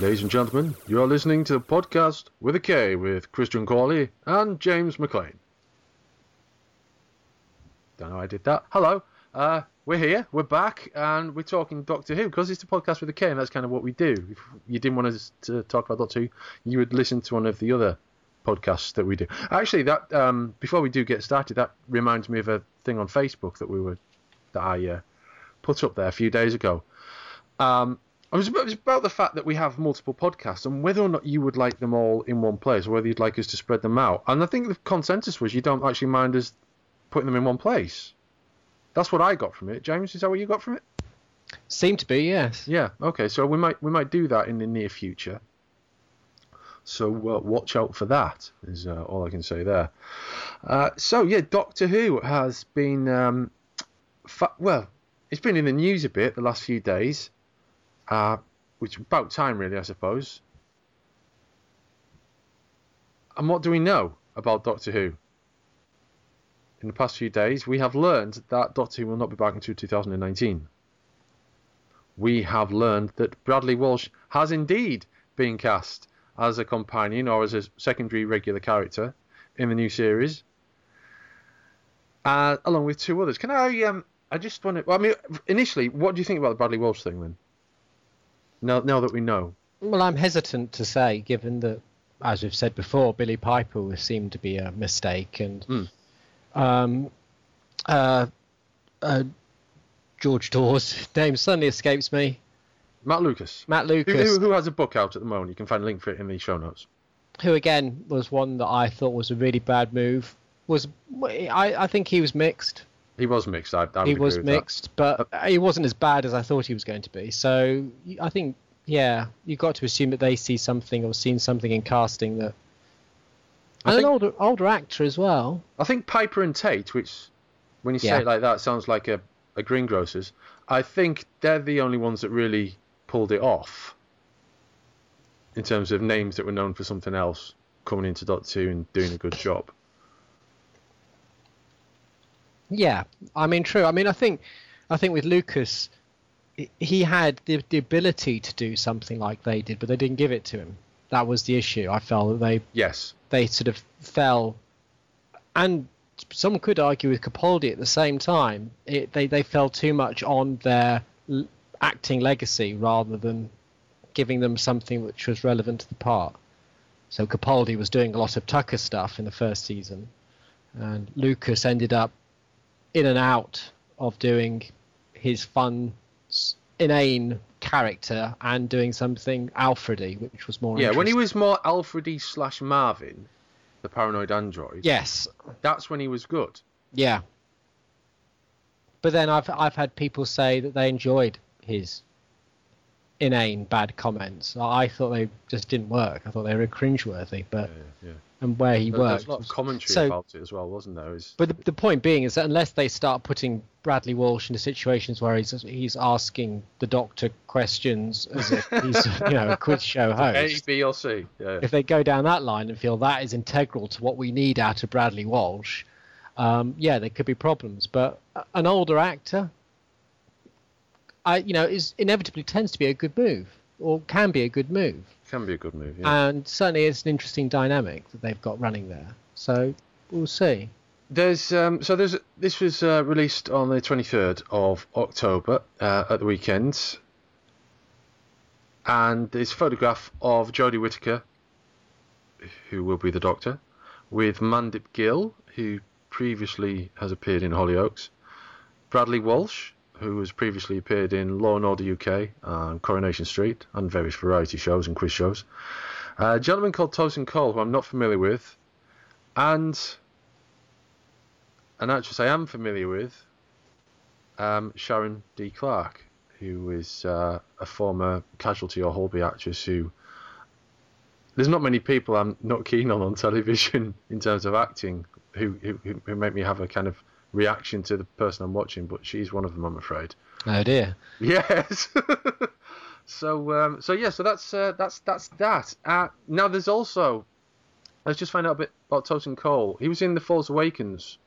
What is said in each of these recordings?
Ladies and gentlemen, you are listening to the podcast with a K with Christian Corley and James McLean. Don't know how I did that. Hello, we're here, we're back, and we're talking Doctor Who because it's a podcast with a K, and that's kind of what we do. If you didn't want us to talk about Doctor Who, you would listen to one of the other podcasts that we do. Actually, that before we do get started, that reminds me of a thing on Facebook that I put up there a few days ago. It was about the fact that we have multiple podcasts and whether or not you would like them all in one place or whether you'd like us to spread them out. And I think the consensus was you don't actually mind us putting them in one place. That's what I got from it. James, is that what you got from it? Seemed to be, yes. Yeah. Okay. So we might do that in the near future. So watch out for that. Is all I can say there. So yeah, Doctor Who has been it's been in the news a bit the last few days. Which is about time, really, I suppose. And what do we know about Doctor Who? In the past few days, we have learned that Doctor Who will not be back until 2019. We have learned that Bradley Walsh has indeed been cast as a companion or as a secondary regular character in the new series, along with two others. Can I just want to... Well, I mean, initially, what do you think about the Bradley Walsh thing, then? Now that we know. Well, I'm hesitant to say, given that, as we've said before, Billy Piper seemed to be a mistake, and George Dawes' name suddenly escapes me. Matt Lucas. Who has a book out at the moment. You can find a link for it in the show notes. Who, again, was one that I thought was a really bad move. I think he was mixed. He was mixed. He was mixed, but he wasn't as bad as I thought he was going to be. So I think, yeah, you've got to assume that they see something or seen something in casting that. And an older actor as well. I think Piper and Tate, which, when you say it like that, sounds like a greengrocer's. I think they're the only ones that really pulled it off. In terms of names that were known for something else, coming into Doctor Who and doing a good job. Yeah, I mean, true. I mean, I think with Lucas, he had the ability to do something like they did, but they didn't give it to him. That was the issue. I felt that they sort of fell, and some could argue with Capaldi at the same time. They fell too much on their acting legacy rather than giving them something which was relevant to the part. So Capaldi was doing a lot of Tucker stuff in the first season, and Lucas ended up in and out of doing his fun, inane character and doing something Alfred-y, which was more interesting. When he was more Alfred-y / Marvin, the paranoid android. Yes. That's when he was good. Yeah. But then I've had people say that they enjoyed his inane bad comments. I thought they just didn't work. I thought they were cringeworthy, but and where he worked. There's a lot of commentary about it as well, wasn't there? But the point being is that unless they start putting Bradley Walsh into situations where he's asking the Doctor questions as if he's a quiz show host, A, B, or C. Yeah. If they go down that line and feel that is integral to what we need out of Bradley Walsh, there could be problems. But an older actor, is inevitably tends to be a good move, or can be a good move. Can be a good move, yeah. And certainly it's an interesting dynamic that they've got running there. So we'll see. This was released on the 23rd of October at the weekend, and it's a photograph of Jodie Whittaker, who will be the Doctor, with Mandip Gill, who previously has appeared in Hollyoaks, Bradley Walsh, who has previously appeared in Law & Order UK, Coronation Street, and various variety shows and quiz shows. A gentleman called Tosin Cole, who I'm not familiar with, and an actress I am familiar with, Sharon D. Clarke, who is a former Casualty or Holby actress who... There's not many people I'm not keen on television in terms of acting who make me have a kind of reaction to the person I'm watching, but she's one of them, I'm afraid. Oh dear. Yes. So that's that. Now there's also, let's just find out a bit about Tosin Cole. He was in The Force Awakens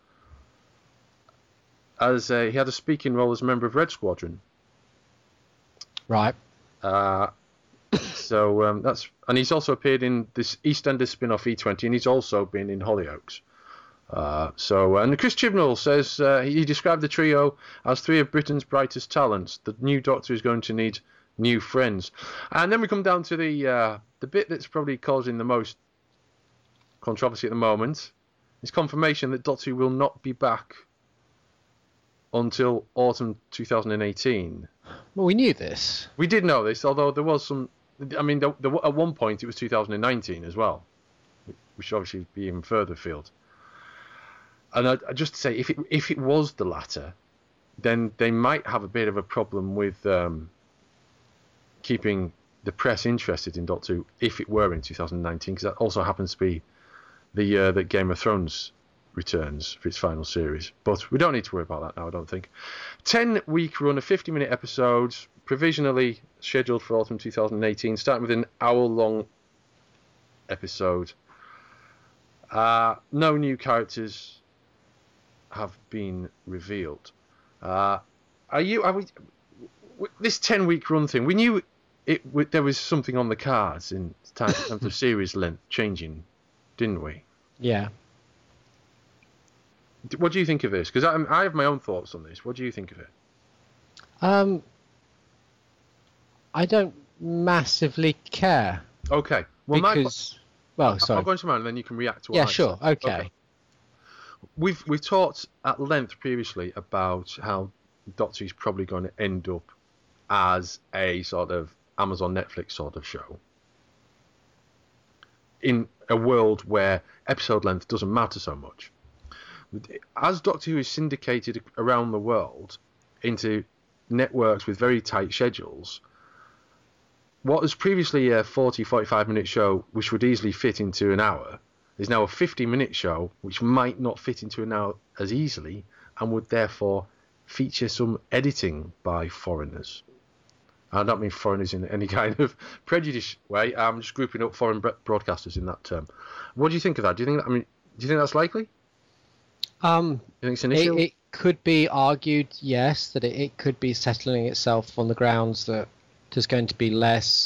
he had a speaking role as a member of Red Squadron. Right. It's So and he's also appeared in this EastEnders spin-off E20, and he's also been in Hollyoaks. And Chris Chibnall says he described the trio as three of Britain's brightest talents. The new Doctor is going to need new friends. And then we come down to the bit that's probably causing the most controversy at the moment. It's confirmation that Doctor Who will not be back until autumn 2018. Well, we knew this. We did know this, although there was some... I mean, at one point it was 2019 as well, which should obviously be even further afield. And I just to say, if it was the latter, then they might have a bit of a problem with keeping the press interested in Doctor Who if it were in 2019, because that also happens to be the year that Game of Thrones returns for its final series. But we don't need to worry about that now, I don't think. 10-week run of 50-minute episodes, provisionally scheduled for autumn 2018, starting with an hour-long episode. No new characters have been revealed. This 10-week run thing, we knew there was something on the cards in terms of series length changing, didn't we? Yeah. What do you think of this? Because I have my own thoughts on this. What do you think of it? I don't massively care. Okay. Well, sorry. I'll go into mine and then you can react to what I sure. say. Okay. We've talked at length previously about how Doctor Who's probably going to end up as a sort of Amazon Netflix sort of show in a world where episode length doesn't matter so much. As Doctor Who is syndicated around the world into networks with very tight schedules, what was previously a 40-45 minute show which would easily fit into an hour is now a 50-minute show which might not fit into an hour as easily and would therefore feature some editing by foreigners. I don't mean foreigners in any kind of prejudice way. I'm just grouping up foreign broadcasters in that term. What do you think of that? Do you think that's likely? You think it's an issue? It could be argued, yes, that it could be settling itself on the grounds that there's going to be less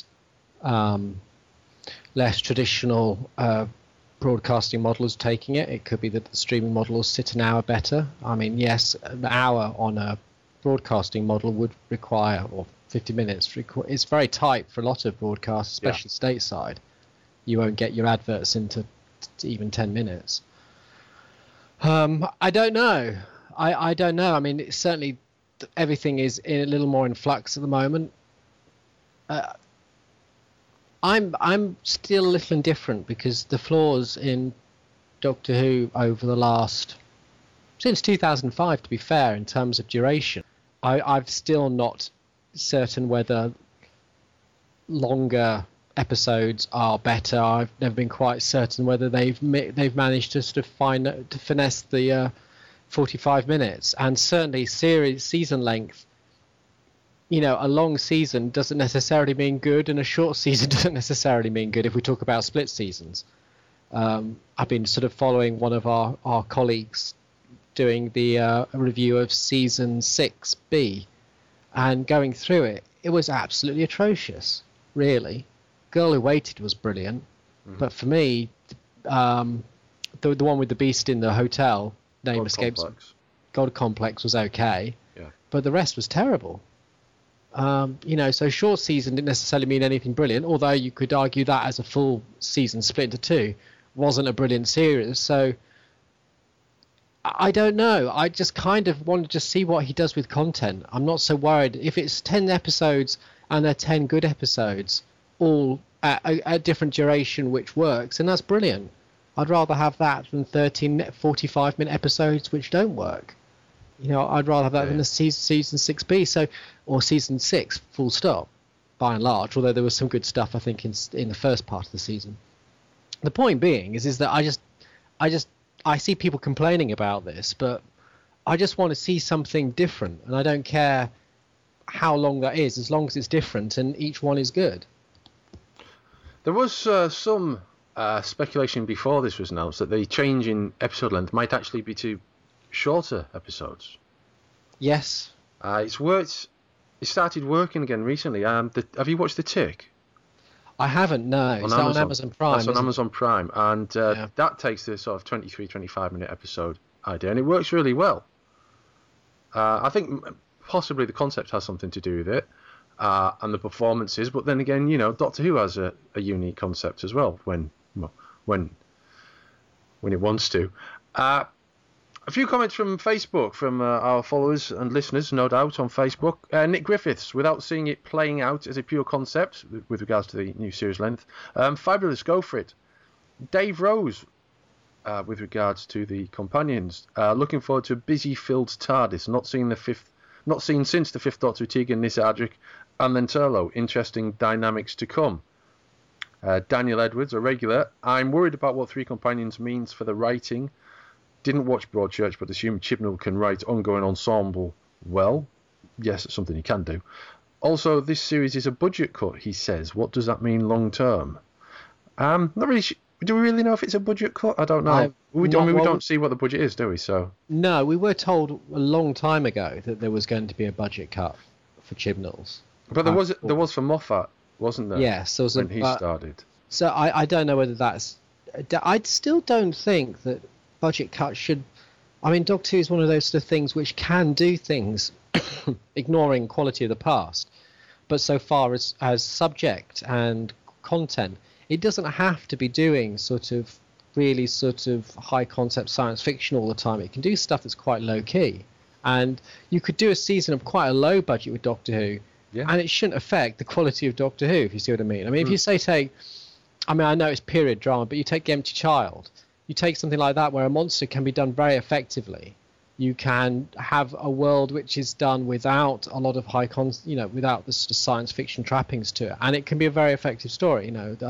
traditional broadcasting models taking it. It could be that the streaming model will sit an hour better. I mean, yes, an hour on a broadcasting model would require, or 50 minutes, it's very tight for a lot of broadcasts, especially stateside. You won't get your adverts into even 10 minutes. I don't know. I don't know. I mean, it's certainly everything is a little more in flux at the moment. I'm still a little indifferent because the flaws in Doctor Who over the since 2005, to be fair, in terms of duration, I'm still not certain whether longer episodes are better. I've never been quite certain whether they've managed to sort of finesse the 45 minutes, and certainly season length. You know, a long season doesn't necessarily mean good, and a short season doesn't necessarily mean good if we talk about split seasons. I've been sort of following one of our colleagues doing the review of season 6B, and going through it, it was absolutely atrocious, really. Girl Who Waited was brilliant, but for me, the one with the beast in the hotel, name escapes. God Complex was okay, but the rest was terrible. So short season didn't necessarily mean anything brilliant, although you could argue that as a full season split into two wasn't a brilliant series. So I don't know. I just kind of want to just see what he does with content. I'm not so worried. If it's 10 episodes and they're 10 good episodes, all at a different duration which works, and that's brilliant. I'd rather have that than 13 45-minute episodes which don't work. You know, I'd rather have that than a season 6B, or season 6, full stop, by and large, although there was some good stuff, I think, in the first part of the season. The point being is that I see people complaining about this, but I just want to see something different, and I don't care how long that is, as long as it's different and each one is good. There was some speculation before this was announced that the change in episode length might actually be to shorter episodes. Yes. It's worked. It started working again recently. Have you watched The Tick? I haven't, no. Is that on Amazon Prime? That's on Amazon Prime, and that takes the sort of 23, 25-minute episode idea, and it works really well. I think possibly the concept has something to do with it, and the performances, but then again, Doctor Who has a unique concept as well when it wants to. A few comments from Facebook, from our followers and listeners, no doubt, on Facebook. Nick Griffiths, without seeing it playing out as a pure concept with regards to the new series length. Fabulous, go for it. Dave Rose, with regards to the companions, looking forward to a busy-filled TARDIS, not seen since the Fifth Doctor, Tegan, Nyssa Adric, and then Turlough. Interesting dynamics to come. Daniel Edwards, a regular. I'm worried about what Three Companions means for the writing. Didn't watch Broadchurch, but assume Chibnall can write ongoing ensemble well. Yes, it's something he can do. Also, this series is a budget cut, he says. What does that mean long term? Not really. Do we really know if it's a budget cut? I don't know. We don't see what the budget is, do we? So no, we were told a long time ago that there was going to be a budget cut for Chibnall's. But there was for Moffat, wasn't there? Yes, when he started. So I don't know whether that's. I still don't think that budget cuts should. I mean, Doctor Who is one of those sort of things which can do things, ignoring quality of the past. But so far as subject and content, it doesn't have to be doing really high concept science fiction all the time. It can do stuff that's quite low key, and you could do a season of quite a low budget with Doctor Who, and it shouldn't affect the quality of Doctor Who. If you see what I mean. I mean, if you take. I mean, I know it's period drama, but you take The Empty Child. You take something like that where a monster can be done very effectively. You can have a world which is done without a lot of without the sort of science fiction trappings to it, and it can be a very effective story.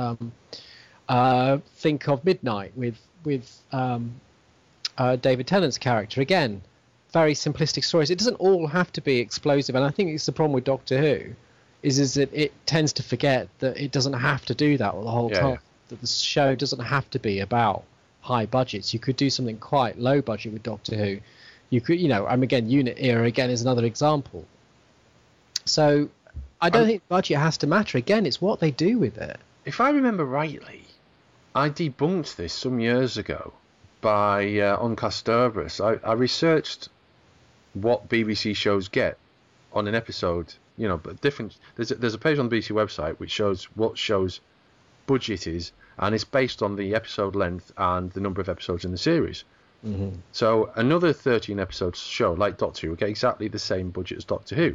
Think of Midnight with David Tennant's character. Again, very simplistic stories. It doesn't all have to be explosive, and I think it's the problem with Doctor Who, is that it tends to forget that it doesn't have to do that the whole time. That the show doesn't have to be about high budgets. You could do something quite low budget with Doctor Who. You could, again, Unit Era again is another example. So I don't think budget has to matter. Again, it's what they do with it. If I remember rightly, I debunked this some years ago by on Castorabus. I researched what BBC shows get on an episode. But different. There's a page on the BBC website which shows what shows budget is, and it's based on the episode length and the number of episodes in the series. Mm-hmm. So another 13 episodes show like Doctor Who will get exactly the same budget as Doctor Who,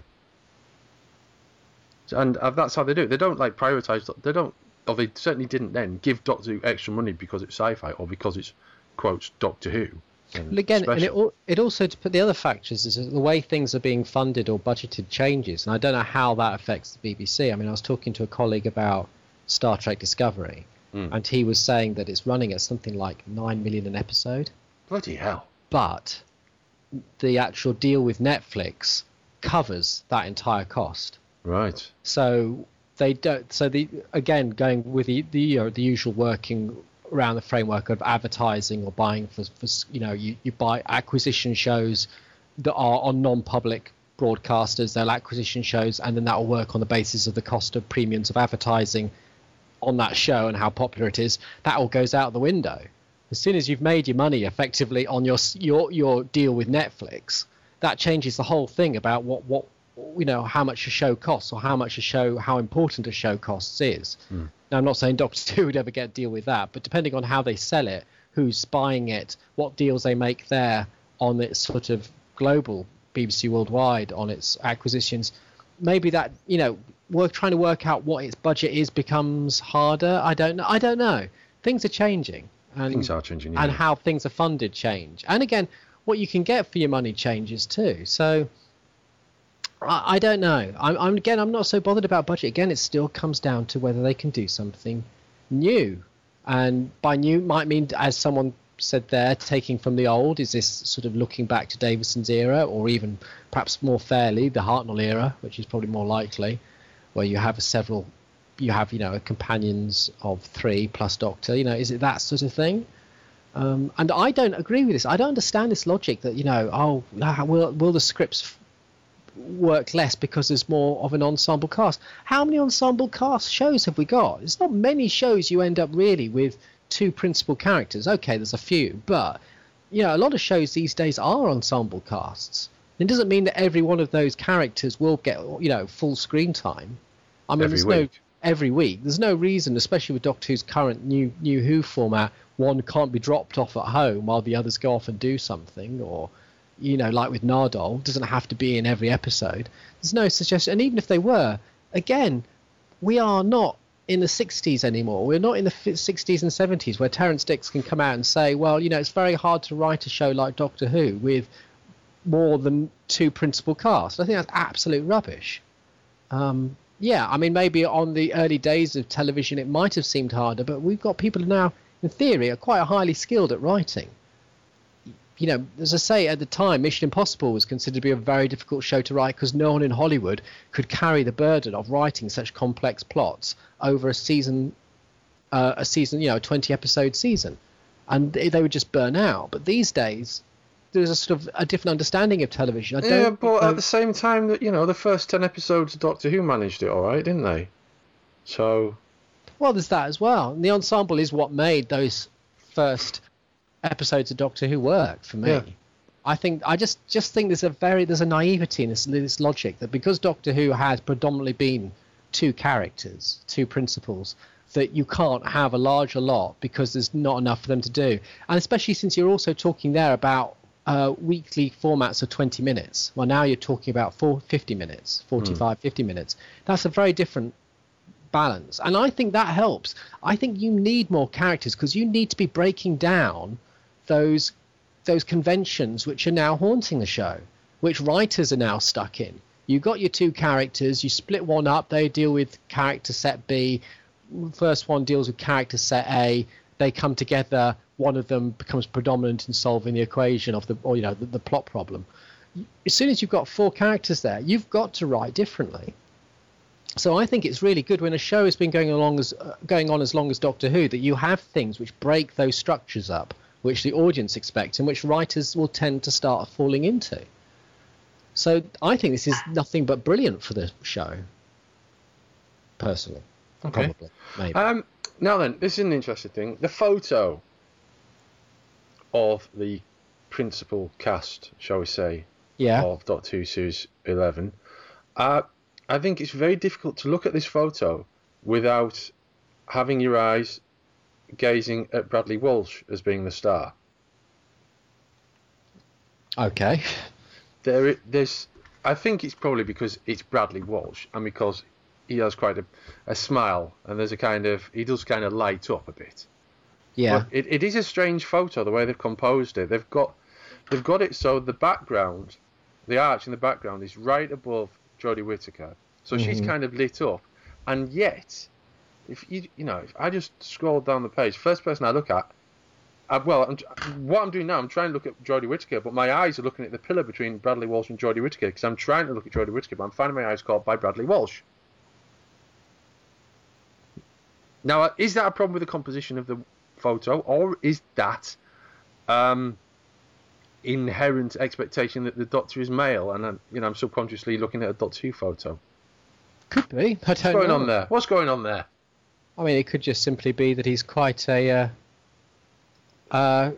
and that's how they do it. They don't prioritize. They certainly didn't then give Doctor Who extra money because it's sci-fi or because it's quotes Doctor Who. Well, again, and it also, to put the other factors, is the way things are being funded or budgeted changes, and I don't know how that affects the BBC. I mean, I was talking to a colleague about Star Trek Discovery, and he was saying that it's running at something like 9 million an episode. Bloody hell! But the actual deal with Netflix covers that entire cost. Right. So they don't. So going with the usual working around the framework of advertising or buying for you buy acquisition shows that are on non-public broadcasters. They'll acquisition shows, and then that will work on the basis of the cost of premiums of advertising on that show and how popular it is. That all goes out the window as soon as you've made your money effectively on your deal with Netflix. That changes the whole thing about what how much a show costs or how important a show costs is. Now, I'm not saying Doctor Who would ever get a deal with that, but depending on how they sell it, who's buying it, what deals they make there on its sort of global BBC Worldwide on its acquisitions, maybe that trying to work out what its budget is becomes harder. I don't know. Things are changing, and things are changing, and how things are funded change, and again, what you can get for your money changes too. So I don't know. I'm not so bothered about budget. Again, it still comes down to whether they can do something new, and by new might mean, as someone said there, taking from the old. Is this sort of looking back to Davison's era, or even perhaps more fairly the Hartnell era, which is probably more likely, where you have a companions of 3 plus Doctor. Is it that sort of thing? And I don't agree with this. I don't understand this logic that will the scripts work less because there's more of an ensemble cast. How many ensemble cast shows have we got? It's not many shows you end up really with two principal characters. Okay, there's a few, but a lot of shows these days are ensemble casts. It doesn't mean that every one of those characters will get full screen time. I mean, every week. There's no reason, especially with Doctor Who's current new Who format, one can't be dropped off at home while the others go off and do something, or like with Nardole, doesn't have to be in every episode. There's no suggestion. And even if they were, again, we are not in the 60s anymore. We're not in the 60s and 70s where Terrance Dicks can come out and say, well, it's very hard to write a show like Doctor Who with more than two principal cast. I think that's absolute rubbish. Yeah, I mean, maybe on the early days of television it might have seemed harder, but we've got people who now, in theory, are quite highly skilled at writing. As I say, at the time, Mission Impossible was considered to be a very difficult show to write because no one in Hollywood could carry the burden of writing such complex plots over a 20-episode season. And they would just burn out. But these days, there's a sort of a different understanding of television. But at the same time, that the first 10 episodes of Doctor Who managed it all right, didn't they? So... Well, there's that as well. And the ensemble is what made those first episodes of Doctor Who work for me. Yeah. I just think there's a naivety in this logic that because Doctor Who has predominantly been two characters, two principals, that you can't have a larger lot because there's not enough for them to do. And especially since you're also talking there about weekly formats of 20 minutes. Well, now you're talking about 50 minutes, 45, 50 minutes. That's a very different balance. And I think that helps. I think you need more characters because you need to be breaking down those conventions which are now haunting the show, which writers are now stuck in. You've got your two characters, you split one up, they deal with character set B, first one deals with character set A, they come together, one of them becomes predominant in solving the equation of the plot problem. As soon as you've got four characters there, you've got to write differently. So I think it's really good when a show has been going on as long as Doctor Who that you have things which break those structures up, which the audience expects and which writers will tend to start falling into. So I think this is nothing but brilliant for the show, personally. Okay. Probably, maybe. Now then, this is an interesting thing. The photo of the principal cast, shall we say, of Doctor Who Series 11, I think it's very difficult to look at this photo without having your eyes gazing at Bradley Walsh as being the star. Okay. There's. I think it's probably because it's Bradley Walsh and because he has quite a smile and there's he does kind of light up a bit. Yeah. But it is a strange photo the way they've composed it. They've got it so the background, the arch in the background is right above Jodie Whittaker, so she's kind of lit up, and yet. If if I just scroll down the page, first person I look at, what I'm doing now, I'm trying to look at Jodie Whittaker, but my eyes are looking at the pillar between Bradley Walsh and Jodie Whittaker because I'm trying to look at Jodie Whittaker, but I'm finding my eyes caught by Bradley Walsh. Now, is that a problem with the composition of the photo, or is that inherent expectation that the Doctor is male, and I'm subconsciously looking at a Doctor Who photo? Could be. I don't know. What's going on there? What's going on there? I mean, it could just simply be that he's quite a charismatic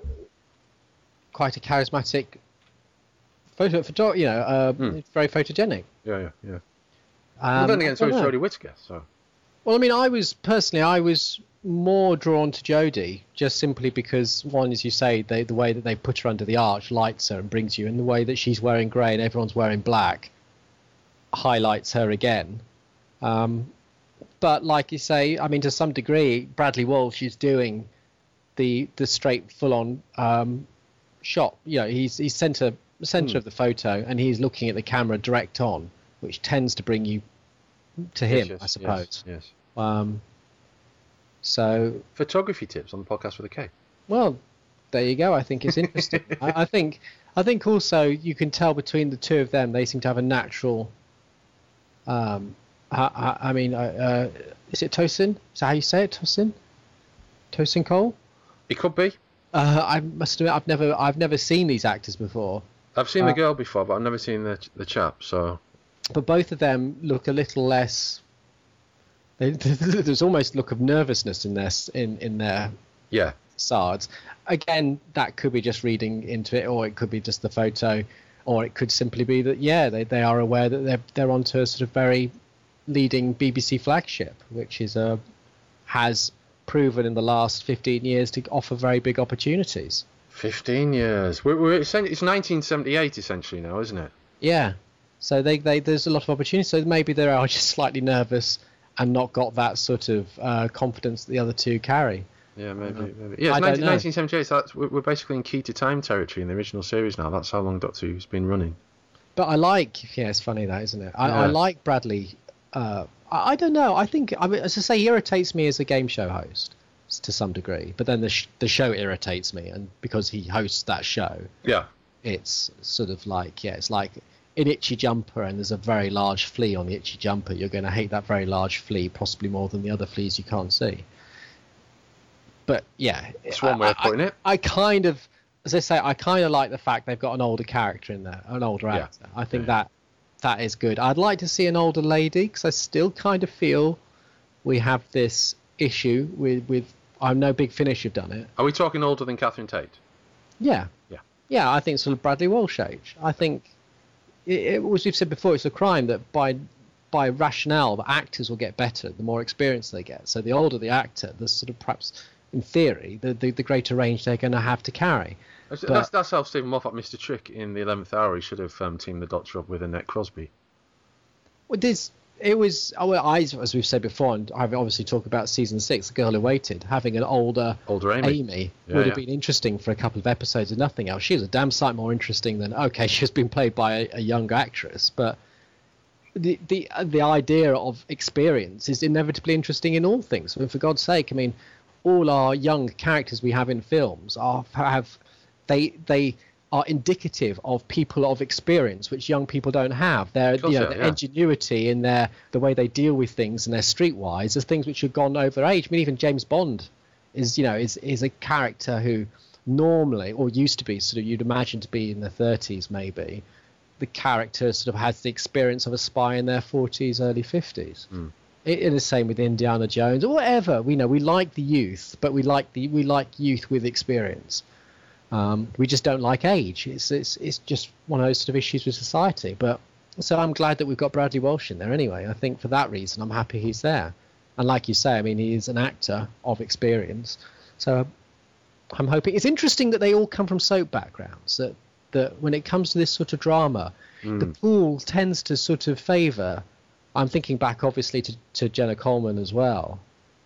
very photogenic. Yeah. Well, then again, so is Jodie Whittaker. So. Well, I mean, I was more drawn to Jodie just simply because one, as you say, the way that they put her under the arch lights her and brings you, and the way that she's wearing grey and everyone's wearing black highlights her again. But like you say, I mean, to some degree, Bradley Walsh is doing the straight full-on shot. He's center of the photo, and he's looking at the camera direct on, which tends to bring you to him, I suppose. Yes. So photography tips on the podcast with a K. Well, there you go. I think it's interesting. I think also you can tell between the two of them, they seem to have a natural. Is it Tosin? Is that how you say it, Tosin? Tosin Cole? It could be. I must admit, I've never seen these actors before. I've seen the girl before, but I've never seen the chap. So but both of them look a little less. There's almost a look of nervousness in their Yeah. facades. Again, that could be just reading into it, or it could be just the photo, or it could simply be that they are aware that they're onto a sort of very leading BBC flagship, which has proven in the last 15 years to offer very big opportunities. 15 years. It's 1978 essentially now, isn't it? Yeah. So there's a lot of opportunities. So maybe they are just slightly nervous and not got that sort of confidence that the other two carry. Yeah, maybe. Yeah, it's 1978. So we're basically in key to time territory in the original series now. That's how long Doctor Who's been running. But it's funny that, isn't it? I like Bradley. I don't know. I think, as I say, he irritates me as a game show host to some degree. But then the show irritates me, and because he hosts that show, it's sort of like it's like an itchy jumper, and there's a very large flea on the itchy jumper. You're going to hate that very large flea possibly more than the other fleas you can't see. But yeah, it's one way of putting it. I kind of, as I say, I kind of like the fact they've got an older character in there, an older actor. I think that is good. I'd like to see an older lady, because I still kind of feel we have this issue with I know Big Finish have done it. Are we talking older than Catherine Tate? Yeah. I think sort of Bradley Walsh age. I think it was, we've said before, it's a crime that by rationale the actors will get better the more experience they get. So the older the actor, the sort of perhaps in theory the greater range they're going to have to carry. That's how Stephen Moffat missed a trick in the 11th Hour. He should have teamed the Doctor up with Annette Crosby. Well, as we've said before, and I've obviously talked about season 6, The Girl Who Waited, having an older Amy would have been interesting for a couple of episodes and nothing else. She was a damn sight more interesting than, she's been played by a young actress, but the idea of experience is inevitably interesting in all things. I mean, for God's sake, I mean, all our young characters we have in films they are indicative of people of experience, which young people don't have. Their ingenuity in the way they deal with things and their streetwise is things which have gone over age. I mean, even James Bond is a character who normally, or used to be, sort of you'd imagine to be in the 30s maybe. The character sort of has the experience of a spy in their 40s, early 50s. It is the same with Indiana Jones or whatever. We like the youth, but we like youth with experience. We just don't like age. It's just one of those sort of issues with society. But so I'm glad that we've got Bradley Walsh in there anyway. I think for that reason, I'm happy he's there. And like you say, I mean, he is an actor of experience. So I'm hoping it's interesting that they all come from soap backgrounds. That when it comes to this sort of drama, the pool tends to sort of favour. I'm thinking back, obviously, to Jenna Coleman as well.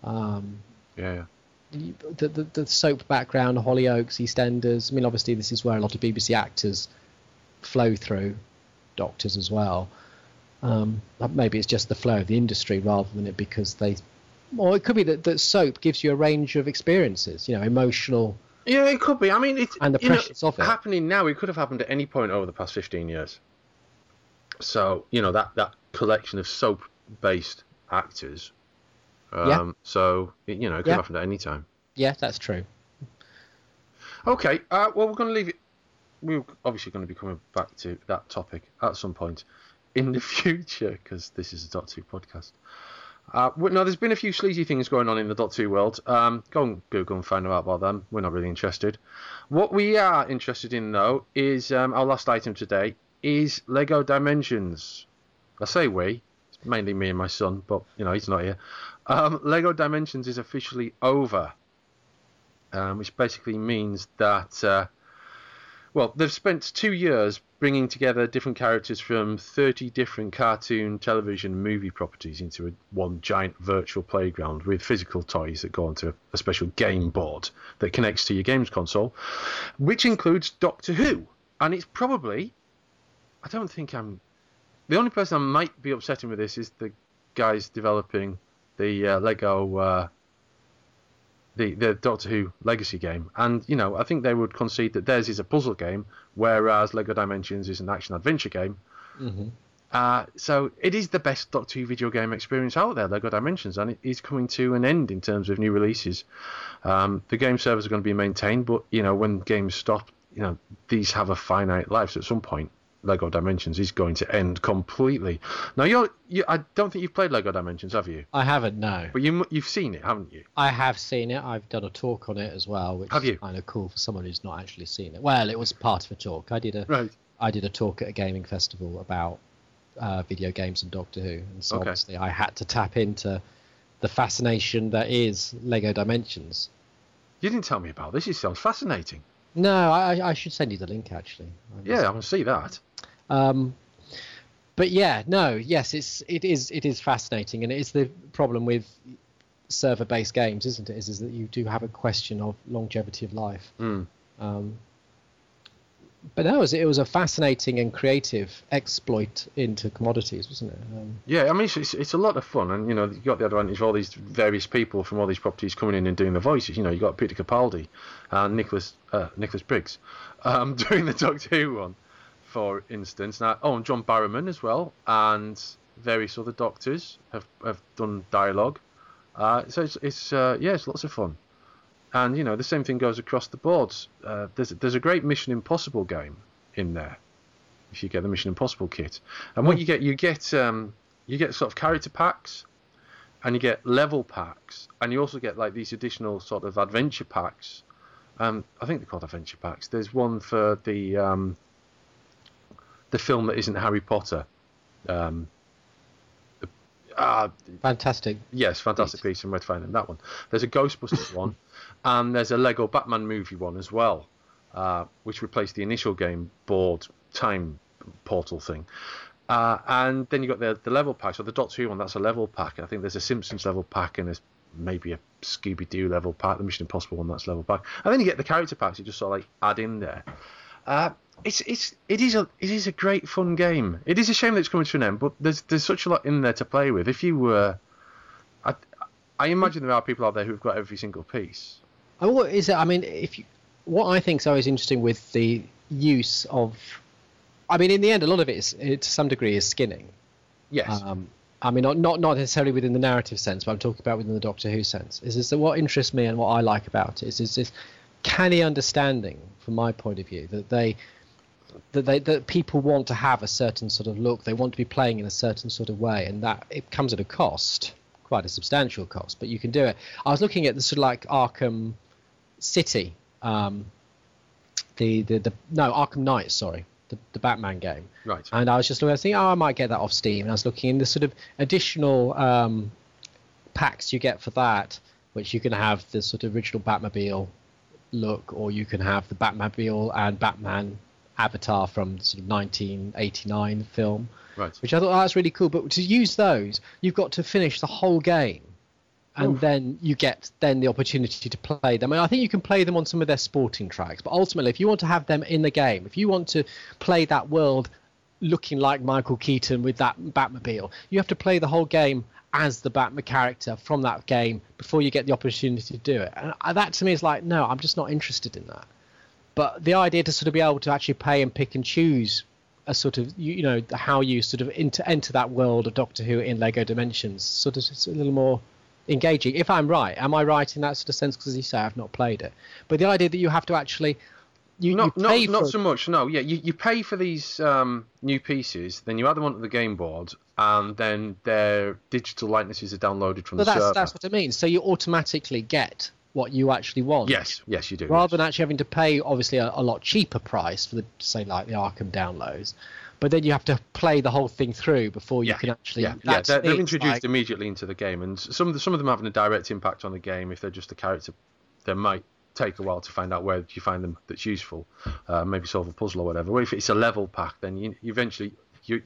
The soap background, Hollyoaks, EastEnders. I mean, obviously, this is where a lot of BBC actors flow through, Doctors as well. Maybe it's just the flow of the industry rather than it because or it could be that soap gives you a range of experiences, emotional. Yeah, it could be. I mean, and the pressures of it happening now. It could have happened at any point over the past 15 years. So that collection of soap-based actors. So it could happen at any time. Yeah, that's true. Okay. Well, we're going to leave it. We're obviously going to be coming back to that topic at some point in the future because this is a Doctor Who podcast. Now, there's been a few sleazy things going on in the Doctor Who world. Go and Google and find out about them. We're not really interested. What we are interested in, though, is our last item today is Lego Dimensions. I say we. It's mainly me and my son, but, he's not here. Lego Dimensions is officially over, which basically means that, they've spent 2 years bringing together different characters from 30 different cartoon, television, movie properties into one giant virtual playground with physical toys that go onto a special game board that connects to your games console, which includes Doctor Who. And it's probably, the only person I might be upsetting with this is the guys developing the Lego, the Doctor Who Legacy game. And, I think they would concede that theirs is a puzzle game, whereas Lego Dimensions is an action-adventure game. Mm-hmm. So it is the best Doctor Who video game experience out there, Lego Dimensions, and it is coming to an end in terms of new releases. The game servers are going to be maintained, but, when games stop, these have a finite life, so at some point Lego Dimensions is going to end completely. Now, I don't think you've played Lego Dimensions, have you? I haven't, no. But you've seen it, haven't you? I have seen it. I've done a talk on it as well, which is kind of cool for someone who's not actually seen it. Well, it was part of a talk. I did a talk at a gaming festival about video games and Doctor Who, and so obviously I had to tap into the fascination that is Lego Dimensions. You didn't tell me about this. It sounds fascinating. No, I should send you the link actually. Yeah, I want to see that. But yeah, no, yes, it is fascinating, and it is the problem with server-based games, isn't it? Is that you do have a question of longevity of life. But no, it was a fascinating and creative exploit into commodities, wasn't it? Yeah, I mean, it's a lot of fun, and you've got the advantage of all these various people from all these properties coming in and doing the voices. You've got Peter Capaldi and Nicholas Briggs doing the Doctor Who one, for instance. Now, and John Barrowman as well, and various other doctors have done dialogue. So it's lots of fun. And the same thing goes across the boards. There's a great Mission Impossible game in there, if you get the Mission Impossible kit. And what you get sort of character packs, and you get level packs, and you also get like these additional sort of adventure packs. I think they're called adventure packs. There's one for the film that isn't Harry Potter. Fantastic. Yes, Fantastic Beasts and Where to Find Them. That one. There's a Ghostbusters one, and there's a Lego Batman movie one as well, which replaced the initial game board time portal thing. And then you got the level pack. So the Doctor Who one, that's a level pack. I think there's a Simpsons level pack, and there's maybe a Scooby-Doo level pack. The Mission Impossible one, that's level pack. And then you get the character packs. You just sort of like add in there. It is a great fun game. It is a shame that it's coming to an end, but there's such a lot in there to play with. If you were, I imagine there are people out there who've got every single piece. What is it? I mean, what I think is always interesting with the use of, I mean, in the end, a lot of it to some degree is skinning. Yes. I mean, not necessarily within the narrative sense, but I'm talking about within the Doctor Who sense. Is that what interests me and what I like about it is this canny understanding, from my point of view, that people want to have a certain sort of look. They want to be playing in a certain sort of way, and that it comes at a cost, quite a substantial cost, but you can do it. I was looking at the sort of like Arkham City, Arkham Knight, sorry, the Batman game. Right. And I was just looking, I was thinking, I might get that off Steam, and I was looking in the sort of additional packs you get for that, which you can have the sort of original Batmobile look, or you can have the Batmobile and Batman avatar from the sort of 1989 film, right? Which I thought that's really cool. But to use those, you've got to finish the whole game, and then you get the opportunity to play them. And I think you can play them on some of their sporting tracks, but ultimately, if you want to have them in the game, if you want to play that world looking like Michael Keaton with that Batmobile, you have to play the whole game as the Batman character from that game before you get the opportunity to do it. And that to me is like, no, I'm just not interested in that. But the idea to sort of be able to actually pay and pick and choose a sort of, how you sort of enter that world of Doctor Who in Lego Dimensions, sort of it's a little more engaging. If I'm right, am I right in that sort of sense? Because as you say, I've not played it. But the idea that you have to actually, not so much. No, yeah, you pay for these new pieces, then you add them onto the game board, and then their digital likenesses are downloaded from the server. That's what it means. So you automatically get what you actually want. Yes, you do. Rather than actually having to pay, obviously, a lot cheaper price for say like the Arkham downloads, but then you have to play the whole thing through before you can actually. They're introduced immediately into the game, and some of them having a direct impact on the game. If they're just a character, they might take a while to find out where you find them that's useful. Maybe solve a puzzle or whatever. Or if it's a level pack, then you eventually you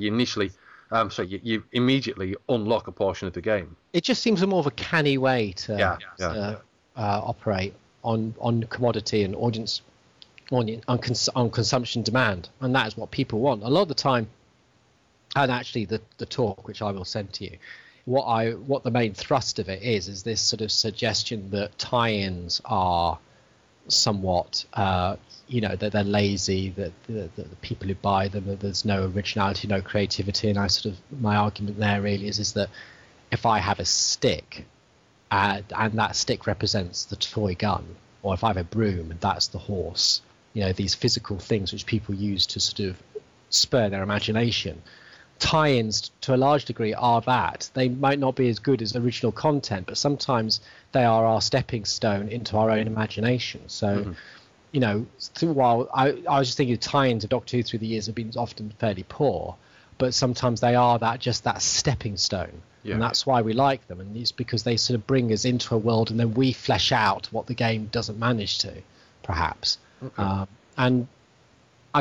immediately unlock a portion of the game. It just seems more of a canny way to operate on commodity and audience on consumption demand, and that is what people want a lot of the time. And actually the talk, which I will send to you, what the main thrust of it is this sort of suggestion that tie-ins are somewhat that they're lazy, that the people who buy them, that there's no originality, no creativity. And my argument there really is that if I have a stick and that stick represents the toy gun, or if I have a broom and that's the horse, these physical things which people use to sort of spur their imagination. Tie-ins, to a large degree, are that. They might not be as good as original content, but sometimes they are our stepping stone into our own imagination. So, while I was just thinking tie-ins of Doctor Who through the years have been often fairly poor, but sometimes they are that stepping stone. Yeah. And that's why we like them. And it's because they sort of bring us into a world and then we flesh out what the game doesn't manage to, perhaps. Okay. And I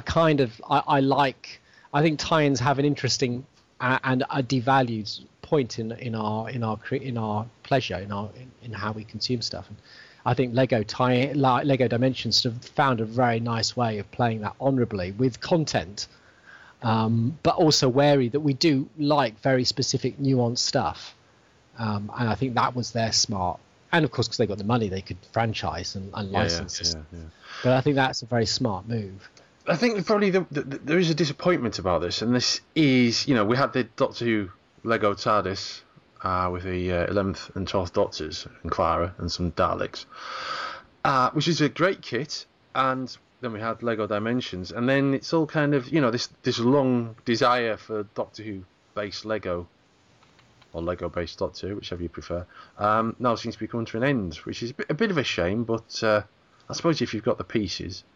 think tie-ins have an interesting and a devalued point in our pleasure, in how we consume stuff. And I think Lego Dimensions sort of found a very nice way of playing that honourably with content, but also wary that we do like very specific, nuanced stuff. And I think that was their smart. And of course, because they got the money, they could franchise and license. Yeah. But I think that's a very smart move. I think probably there is a disappointment about this, and this is, we had the Doctor Who Lego TARDIS with the 11th and 12th Doctors and Clara and some Daleks, which is a great kit, and then we had Lego Dimensions, and then it's all kind of, this long desire for Doctor Who based Lego, or Lego based Doctor Who, whichever you prefer, now seems to be coming to an end, which is a bit of a shame, but I suppose if you've got the pieces,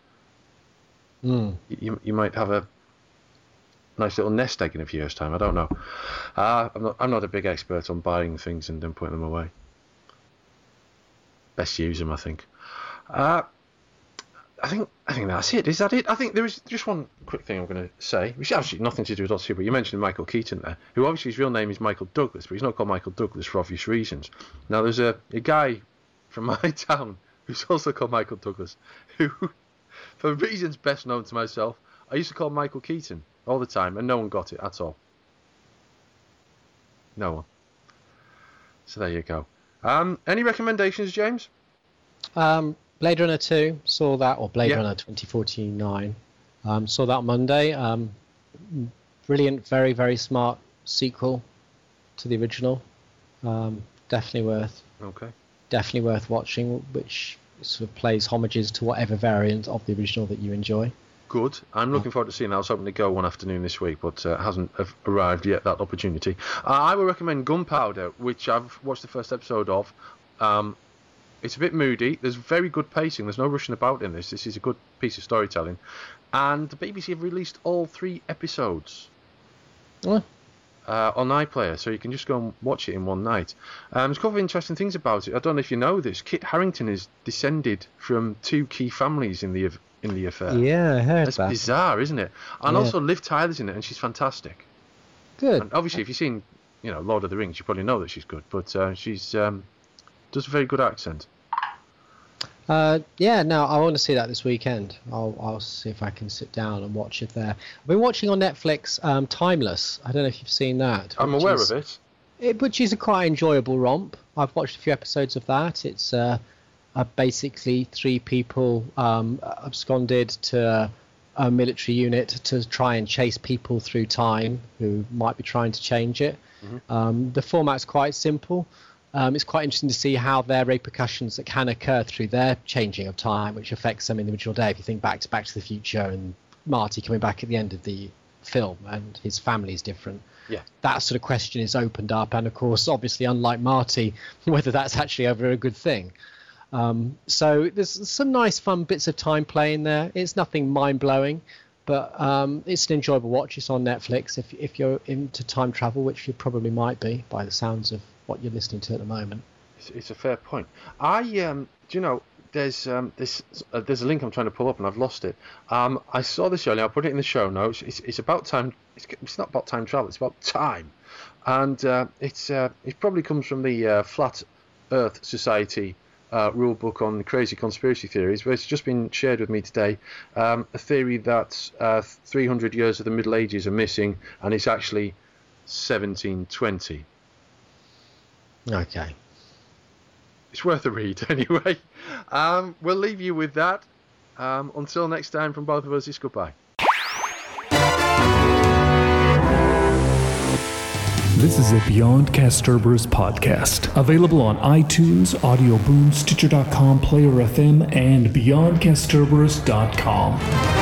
you might have a nice little nest egg in a few years' time. I don't know. I'm not a big expert on buying things and then putting them away. Best use them, I think. I think that's it. Is that it? I think there is just one quick thing I'm going to say, which has actually nothing to do with Doctor Who, but you mentioned Michael Keaton there, who obviously his real name is Michael Douglas, but he's not called Michael Douglas for obvious reasons. Now, there's a guy from my town who's also called Michael Douglas, who, for reasons best known to myself, I used to call Michael Keaton all the time, and no one got it at all. No one. So there you go. Any recommendations, James? Blade Runner 2, saw that, or Blade Runner 2049. Saw that on Monday. Brilliant, very, very smart sequel to the original. Definitely worth watching, which sort of plays homages to whatever variant of the original that you enjoy. Good. I'm looking forward to seeing that. I was hoping to go one afternoon this week, but hasn't arrived yet, that opportunity. I would recommend Gunpowder, which I've watched the first episode of. It's a bit moody. There's very good pacing. There's no rushing about in this. This is a good piece of storytelling. And the BBC have released all 3 episodes on iPlayer, so you can just go and watch it in one night. There's a couple of interesting things about it. I don't know if you know this. Kit Harington is descended from 2 key families in the affair. Yeah, I heard That's that. bizarre, isn't it? And also Liv Tyler's in it, and she's fantastic. Good. And obviously, if you've seen, Lord of the Rings, you probably know that she's good. But she's does a very good accent. I want to see that this weekend. I'll see if I can sit down and watch it there. I've been watching on Netflix Timeless. I don't know if you've seen that. I'm aware of it. Which is a quite enjoyable romp. I've watched a few episodes of that. It's basically 3 people absconded to a military unit to try and chase people through time who might be trying to change it. Mm-hmm. The format's quite simple. It's quite interesting to see how their repercussions that can occur through their changing of time, which affects them in the original day. If you think back to Back to the Future and Marty coming back at the end of the film and his family's different. Yeah. That sort of question is opened up. And, of course, obviously, unlike Marty, whether that's actually ever a good thing. So there's some nice, fun bits of time play in there. It's nothing mind-blowing, but it's an enjoyable watch. It's on Netflix if you're into time travel, which you probably might be by the sounds of what you're listening to at the moment. It's a fair point. There's a link I'm trying to pull up and I've lost it. I saw this earlier. I'll put it in the show notes. It's about time. It's not about time travel. It's about time, and it probably comes from the Flat Earth Society rule book on crazy conspiracy theories. But it's just been shared with me today. A theory that 300 years of the Middle Ages are missing, and it's actually 1720. Okay. It's worth a read anyway. We'll leave you with that. Until next time, from both of us, it's goodbye. This is a Beyond Cast Cerberus podcast, available on iTunes, Audio Boom, Stitcher.com, Player FM, and BeyondCastCerberus.com.